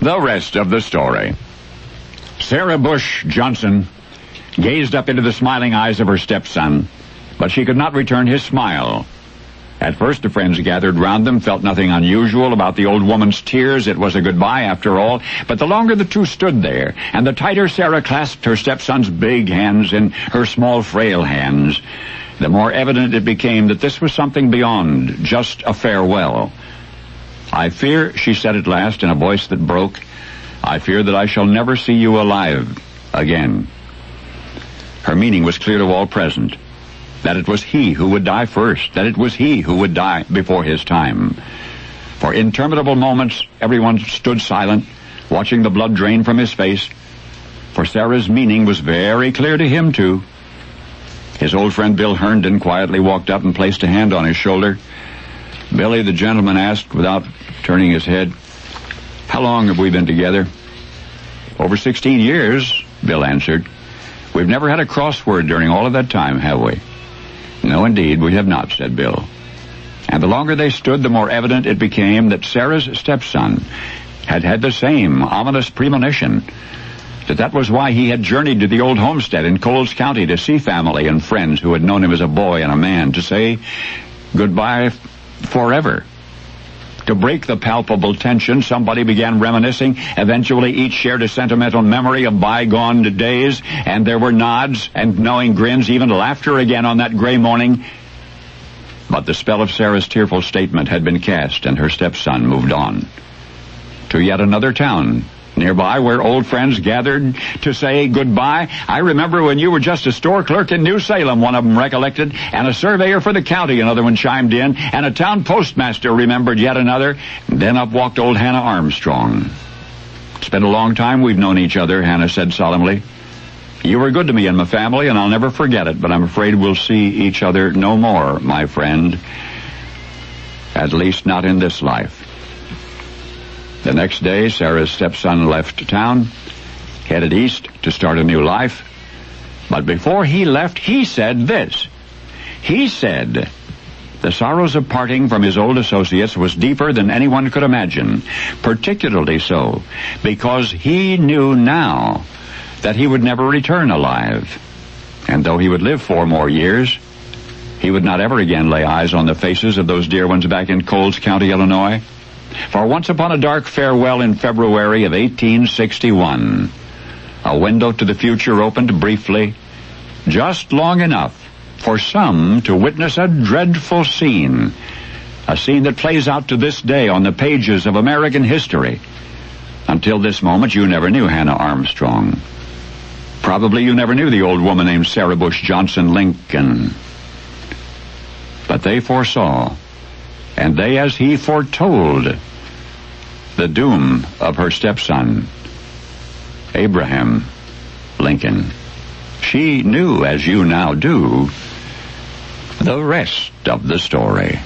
The rest of the story. Sarah Bush Johnson gazed up into the smiling eyes of her stepson, but she could not return his smile. At first, the friends gathered round them felt nothing unusual about the old woman's tears. It was a goodbye, after all. But the longer the two stood there, and the tighter Sarah clasped her stepson's big hands in her small, frail hands, the more evident it became that this was something beyond just a farewell. "I fear," she said at last in a voice that broke, "I fear that I shall never see you alive again." Her meaning was clear to all present, that it was he who would die first, that it was he who would die before his time. For interminable moments, everyone stood silent, watching the blood drain from his face, for Sarah's meaning was very clear to him, too. His old friend Bill Herndon quietly walked up and placed a hand on his shoulder. "Billy," the gentleman asked without turning his head, "how long have we been together?" "Over 16 years, Bill answered. "We've never had a crossword during all of that time, have we?" "No, indeed, we have not," said Bill. And the longer they stood, the more evident it became that Sarah's stepson had had the same ominous premonition, that was why he had journeyed to the old homestead in Coles County to see family and friends who had known him as a boy and a man, to say goodbye forever. To break the palpable tension, somebody began reminiscing. Eventually, each shared a sentimental memory of bygone days, and there were nods and knowing grins, even laughter again on that gray morning. But the spell of Sarah's tearful statement had been cast, and her stepson moved on to yet another town nearby where old friends gathered to say goodbye. "I remember when you were just a store clerk in New Salem," one of them recollected, "and a surveyor for the county," another one chimed in, "and a town postmaster," remembered yet another. Then up walked old Hannah Armstrong. "It's been a long time we've known each other," Hannah said solemnly. "You were good to me and my family, and I'll never forget it, but I'm afraid we'll see each other no more, my friend. At least not in this life." The next day, Sarah's stepson left town, headed east to start a new life. But before he left, he said this. He said the sorrows of parting from his old associates was deeper than anyone could imagine, particularly so because he knew now that he would never return alive. And though he would live 4 more years, he would not ever again lay eyes on the faces of those dear ones back in Coles County, Illinois. For once upon a dark farewell in February of 1861, a window to the future opened briefly, just long enough for some to witness a dreadful scene, a scene that plays out to this day on the pages of American history. Until this moment, you never knew Hannah Armstrong. Probably you never knew the old woman named Sarah Bush Johnson Lincoln. But they foresaw, and they, as he foretold, the doom of her stepson, Abraham Lincoln. She knew, as you now do, the rest of the story.